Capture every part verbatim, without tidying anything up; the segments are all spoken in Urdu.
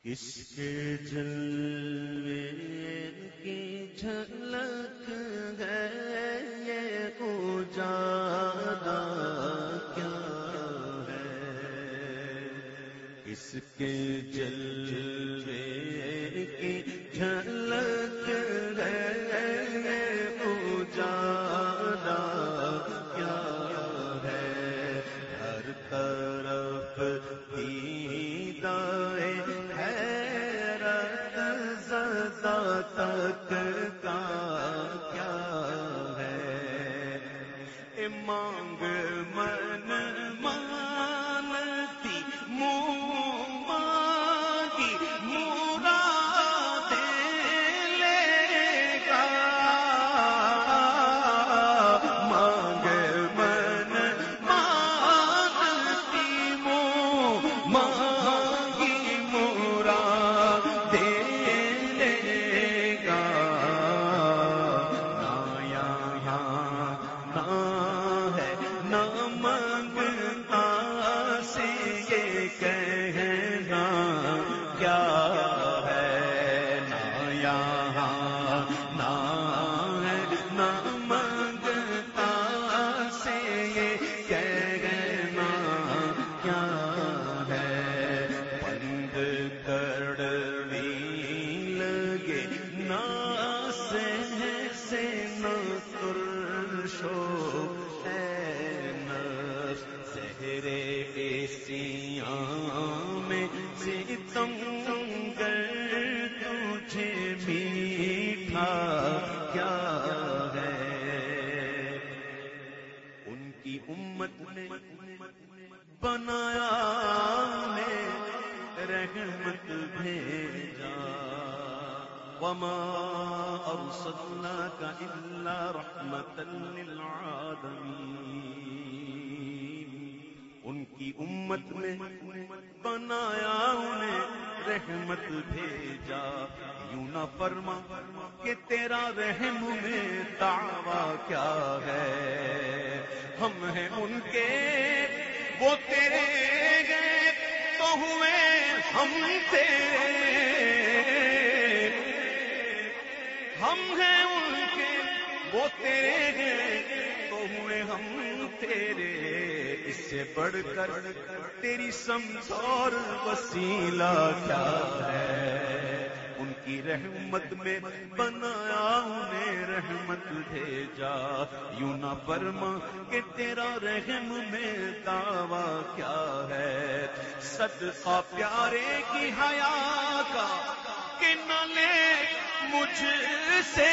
کس کے جلوے کی جھلک ہے یہ اجالا کیا ہے، کس کے جلوے کی جھلک ہے یہ اجالا کیا ہے، ہر طرف دیدائے حیرت زدہ تک کا کیا ہے، اے مانگ من مانتی منہ مانگی مرادیں لے گا، مانگ من مانتی منہ مانگی مرادیں لے گا، نہ یہاں نہ ہے نہ منگتا سے یہ کہنا کیا ہے، نہ یہاں نہ ہے نہ منگتا سے یہ کہنا کیا ہے، بند کڑوی لگے نہ سے سے نہ ترشو ہے نفس، زہرے سیاں میں ستم گر تجھے میٹھا کیا ہے، ان کی امت نے بنایا نے رحمت بھیجا، وما ارسلناک الا رحمتا للعالمین، ان کی امت میں بنایا انہیں رحمت بھیجا، یوں نہ فرما کہ تیرا رحم میں دعویٰ کیا ہے، ہم ہیں ان کے وہ تیرے گئے تو ہوئے ہم تیرے، ہم ہیں ان کے وہ تیرے ہیں تو ہوئے ہم تیرے، اس سے بڑھ کر تیری سمجھ اور وسیلہ کیا ہے، ان کی رحمت میں بنایا انہیں رحمت بھیجا، یوں نہ فرما کہ تیرا رحم میں دعویٰ کیا ہے، صدقہ پیارے کی حیا کا کہ نہ لے مجھ سے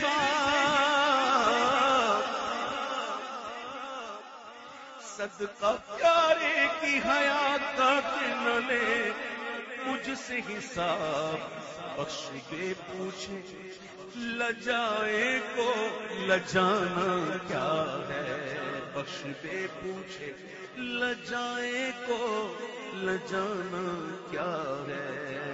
حساب، صدقہ پیارے کی حیات کا کہ نہ لے مجھ سے حساب، بخش بے پوچھے لجائے کو لجانا کیا ہے، بخش بے پوچھے لجائے کو لجانا کیا ہے،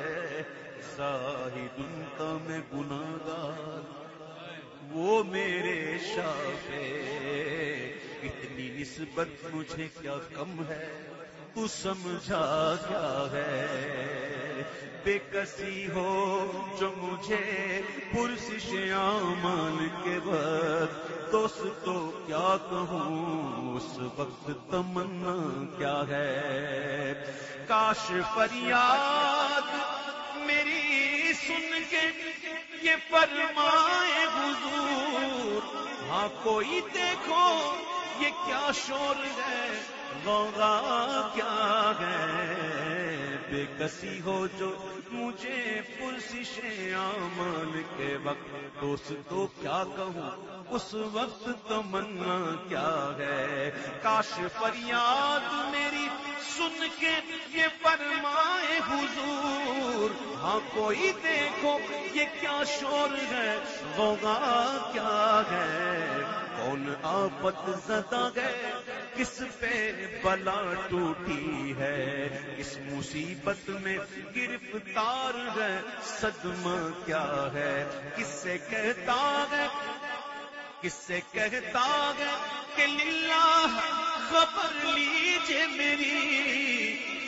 زاہد ان کا میں گناہگار وہ میرے شافع، اتنی نسبت مجھے کیا کم ہے تو سمجھا کیا ہے، بے کسی ہو جو مجھے پرسش اعمال کے وقت، دوست تو کیا کہوں اس وقت تمنا کیا ہے، کاش فریاد میری سن کے یہ فرمائے حضور، ہاں کوئی دیکھو یہ کیا شور ہے غوغا کیا ہے، بے کسی ہو جو مجھے پرسش اعمال کے وقت، دوست تو کیا کہوں اس وقت تمنا کیا ہے، کاش فریاد میری سن کے یہ فرمائے حضور، ہاں کوئی دیکھو یہ کیا شور ہے غوغا کیا ہے، کون آفت زدہ ہے کس پہ بلا ٹوٹی ہے، اس مصیبت میں گرفتار ہے صدمہ کیا ہے، کس سے کہتا ہے کس سے کہتا ہے کہ للہ خبر لیجئے میری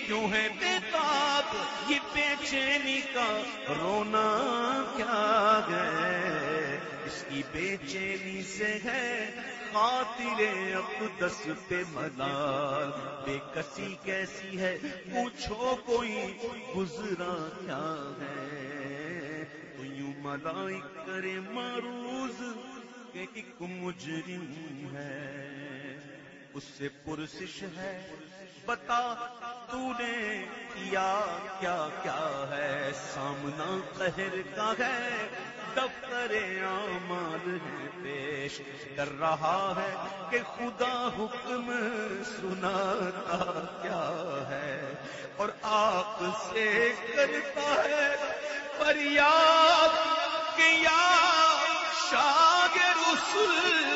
کیوں ہے بےتاب یہ بے چینی کا رونا کیا ہے؟ اس کی بے چینی سے ہے خاطر اقدس پہ ملال، بے کسی کیسی ہے پوچھو کوئی گزرا کیا ہے؟ تو یوں ملائک کرے معروض کہ ایک مجرم ہے، اس سے پرسش ہے بتا تو نے کیا کیا کیا ہے؟ سامنا قہر کا ہے دفتر اعمال ہے پیش، کر رہا ہے کہ خدا حکم سناتا کیا ہے، اور آپ سے کرتا ہے فریاد کہ یا شاہ رسول،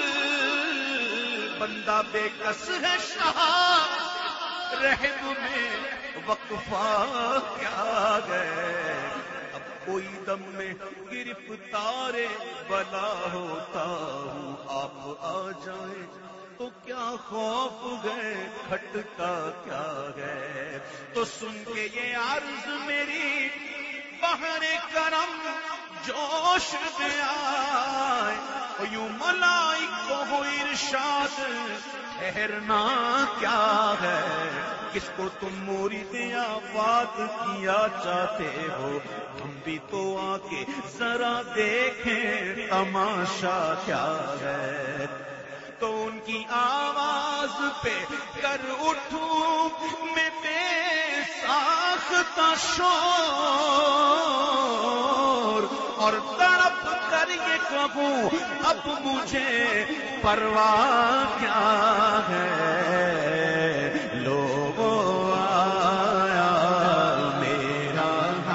بندہ بے کس ہے شاہ رحم میں وقفہ کیا گئے؟ اب کوئی دم میں گرفتار بلا ہوتا ہوں، آپ آ جائیں تو کیا خوف گئے کھٹتا کیا گئے؟ تو سن کے یہ عرض میری بہر کرم جوش میں آئے، یوں ملائک کو ہو ارشاد ٹھہرنا کیا ہے؟ کس کو تم مرید آباد کیا چاہتے ہو؟ ہم بھی تو آ کے ذرا دیکھیں تماشا کیا ہے؟ تو ان کی آواز پہ کر اٹھوں میں بے ساختہ شور، اور تڑپ کر یہ کہوں اب مجھے پرواہ کیا ہے؟ لوگوں آیا میرا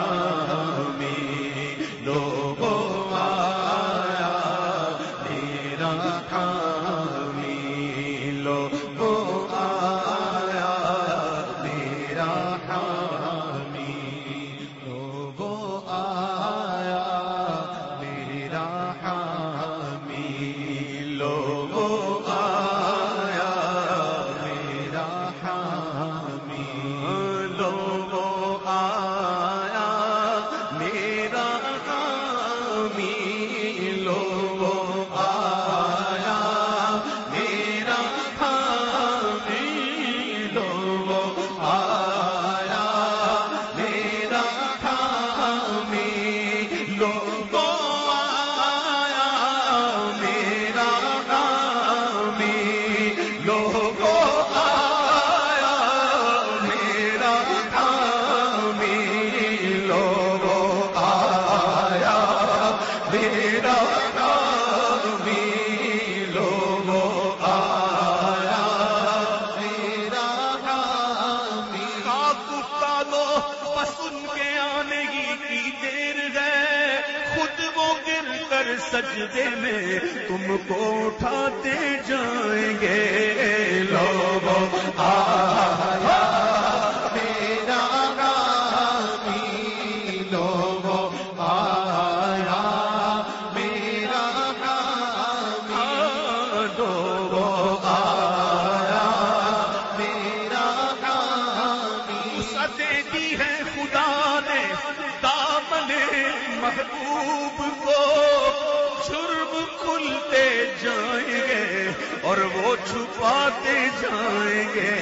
حامی، لوگوں آیا میرا حامی، لوگوں آیا میرا حامی، لوگوں آیا میرا حامی، لوگوں آیا میرا حامی، لوگوں آیا میرا حامی، لوگوں آیا میرا حامی، لوگوں آیا میرا حامی، لوگوں آیا میرا حامی، لوگوں آیا میرا حامی، لوگوں آیا میرا حامی، لوگوں آیا میرا حامی۔ خاک اٹھا دو بس ان کے آنے ہی کی دیر ہے، خود وہ گر کر سجدے میں تم کو اٹھاتے جائیں گے۔ لوگوں آیا میرا حامی، لوگوں آیا میرا حامی، لوگوں آیا میرا حامی۔ وسعتیں دی ہے خدا نے دامن محبوب کو، جرم کھلتے جائیں گے اور وہ چھپاتے جائیں گے۔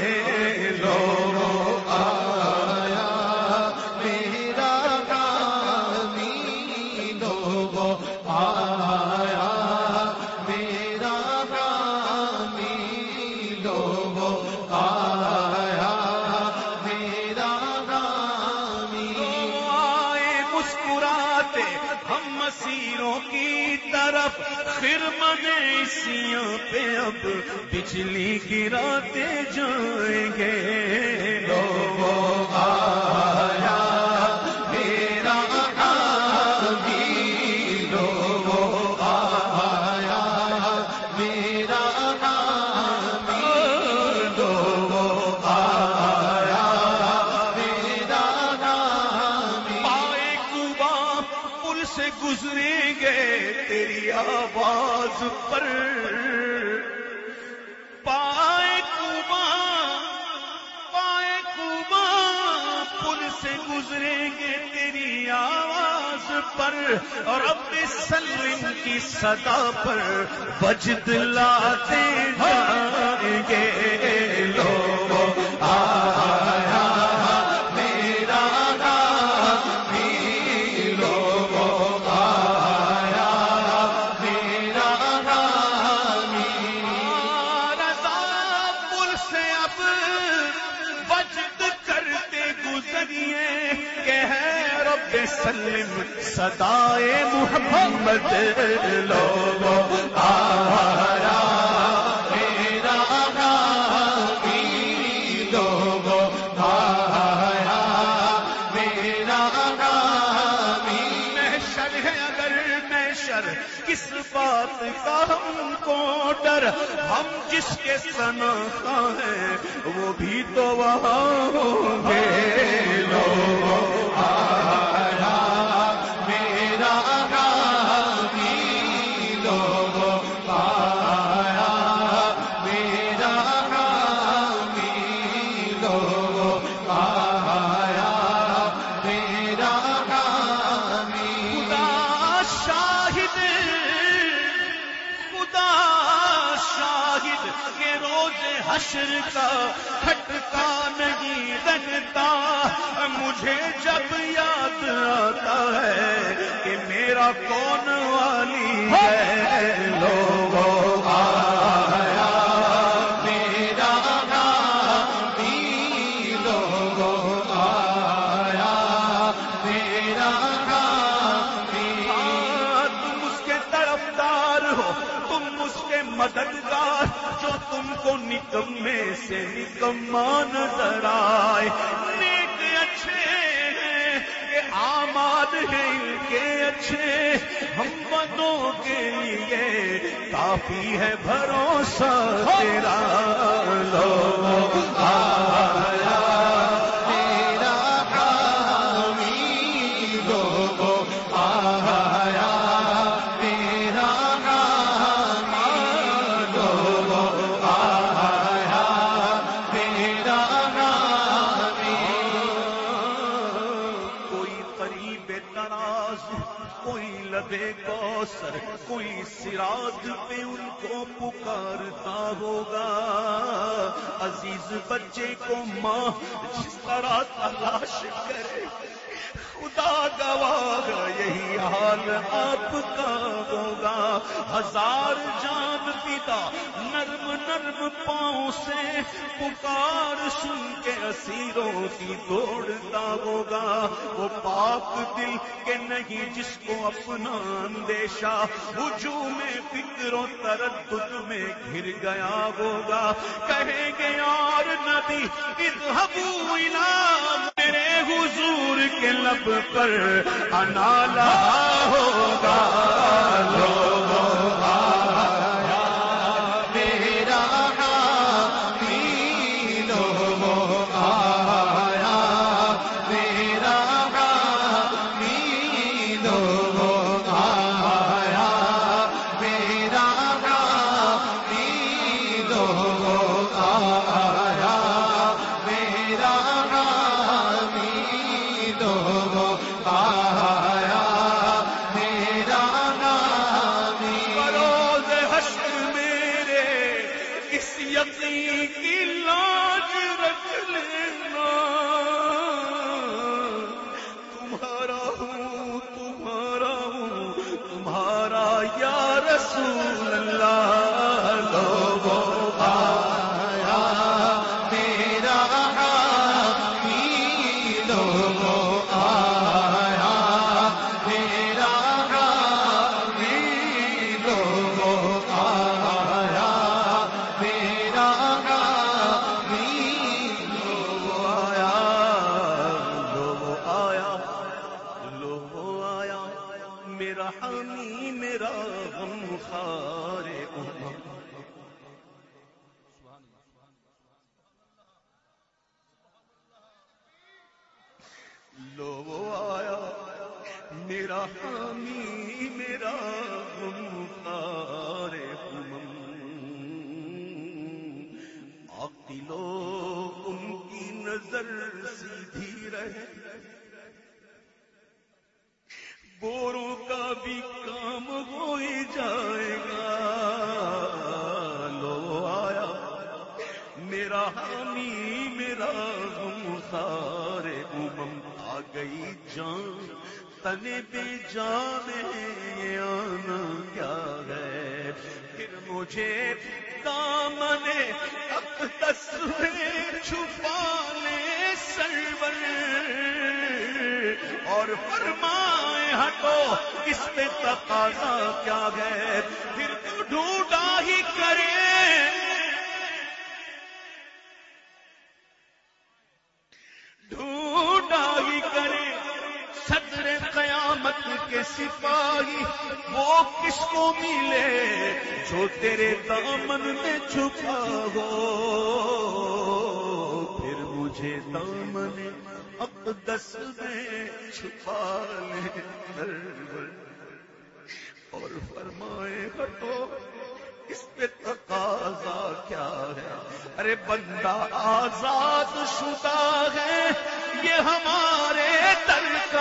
لوگوں آیا میرا حامی، لوگوں آیا میرا حامی، لوگوں آیا میرا حامی۔ آئے مسکراتے ہم مسیروں کی طرف، خرمن عیسیوں پہ اب بجلی گراتے جائیں گے۔ لوگوں آیا میرا حامی، لوگوں آیا میرا حامی، لوگوں آیا میرا حامی۔ پائے کوبا پل سے گزریں گے تیری آواز پر، پائے کوبا پائے کوبا گزریں گے تیری آواز پر، اور رب سلم کی صدا پر وجد لاتے جائیں گے لوگ آیا میرا نامی، لوگ آیا میرا نامی، رضا پل سے اب وجد کرتے گزریے کہ ہے رب سلم صدائے محمد، لوگ آیا میرا نامی، لوگ آیا میرا نامی، محشر ہے اگر محشر کس بات کا ہم کو ڈر، ہم جس کے سناتا ہے وہ بھی تو وہاں ہوں گے، لوگ آیا میرا نامی، لوگ آیا میرا نامی، لوگ آیا میرا نامی، خدا شاہد خدا شاہد کے روز حشر کا کھٹکا نہیں لگتا، مجھے جب یاد آتا ہے کہ میرا کون والی ہے، لوگوں آیا میرا نامی، لوگوں آیا میرا نامی، تم اس کے طرفدار ہو، تم اس کے مددگار، جو تم کو نکمے سے نکما نظر آئے، نیک اچھے ہیں کہ آماد ہیں ان کے اچھے، ہم بدوں کے لیے کافی ہے بھروسہ تیرا، لوگ آیا میرا نامی، لوگ آیا میرا نامی، لوگ آیا میرا نامی، کوئی قریب تراز، کوئی لبے کوثر، کوئی سراج پہ ان کو پکارتا ہوگا، عزیز بچے کو ماں جس طرح تلاش کرے، خدا گواہ یہی حال آپ کا ہوگا، ہزار جان پیتا نرم نرم پاؤں سے پکار سن کے اسیروں کی دوڑتا ہوگا، وہ پاک دل کے نہیں جس کو اپنا اندیشہ ہجوم فکر و تردد میں گھر گیا ہوگا، کہیں گے یار نبی اذهبوا الی میرے حضور کے لب پر انا لہا ہوگا، لوگ آیا میرا نامی، لوگ آیا میرا نامی، لوگ آیا میرا نامی، لوگ آیا میرا نامی، لوگ آیا میرا نامی، بروز حشر میرے اس یقین کی لاج رکھ لینا، تمہارا ہوں تمہارا ہوں تمہارا یا رسول اللہ، لوگوں آیا میرا نامی، لوگوں آیا میرا نامی، لوگوں آیا میرا نامی، لوگوں آیا لوگوں آیا لوگوں آیا میرا حامی میرا غم خوار امم، لو وہ آیا میرا حامی میرا غمخوار امم، عاقلو ان کی نظر سیدھی رہے، کبھی کام ہو ہی جائے گا. لو آیا میرا حامی میرا غمخوار امم، آ گئی جان تنے بے جان یہ آنا کیا ہے. پھر مجھے دامن اقدس میں چھپا لے سرور اور فرمائے ہٹو اس پہ تقاضا کیا ہے. پھر تو ڈھونڈا ہی کرے ڈھونڈا ہی کرے صدر قیامت کے سپاہی، وہ کس کو ملے جو تیرے دامن میں چھپا ہو. پھر مجھے دامن اقدس میں چھپا لے اور فرمائے ہٹو اس پہ تقاضا کیا ہے. ارے بندہ آزاد شدہ ہے یہ ہمارے در کا،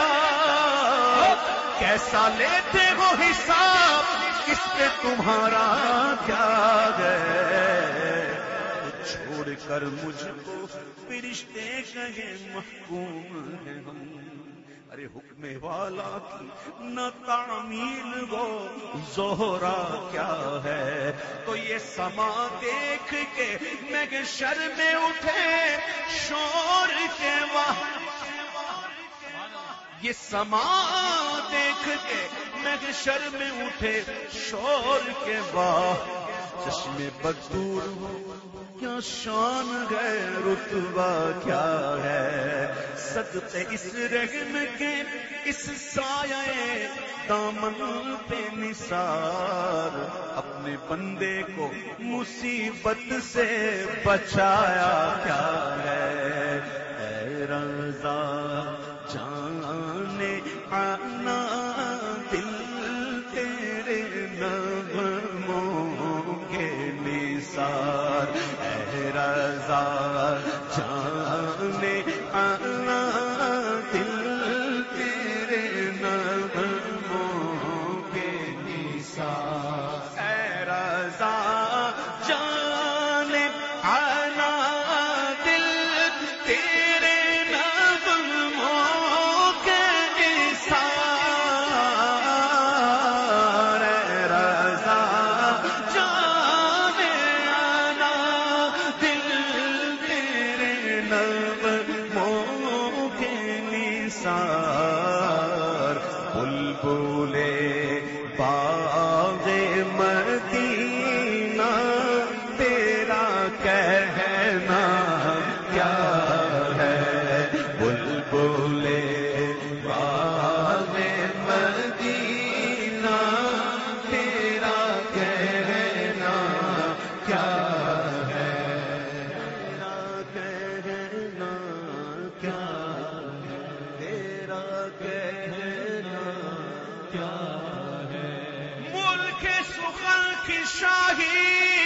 کیسا لیتے ہو حساب اس پہ تمہارا کیا ہے. چھوڑ کر مجھ کو فرشتے کہے محکوم ہیں ہم. ارے حکم والا کی نہ تعمیل وہ زہرا کیا ہے. تو یہ سما دیکھ کے محشر میں اٹھے شور کے وہاں، یہ سما دیکھ کے محشر میں اٹھے شور کے بعد چشمے بدور ہو کیا شان ہے رتبہ کیا ہے. صدقے اس رحم کے اس سایہ دامن پہ نثار اپنے بندے کو مصیبت سے بچایا کیا ہے. اے رضا جانے آنا دل تیرے نغموں کے نثار. اے رضا جانے آنا دل تیرے نغموں کے نثار. اے رضا جانے آنا دل تیرے نغموں کے نثار. اے رضا جانے آنا دل تیرے نغموں کے نثار. بلبلے باغ مدینہ تیرا کہنا کیا ہے. بلبلے باغ مدینہ تیرا کہنا کیا ہے. تیرا کہنا کیا ہے. تیرا کہنا کیا ہے. ملک سخن کی شاہی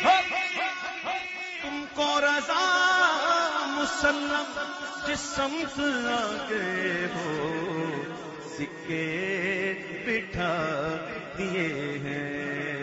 تم کو رضا مسلم جس سمت آگے ہو سکے بٹھا دیے ہیں.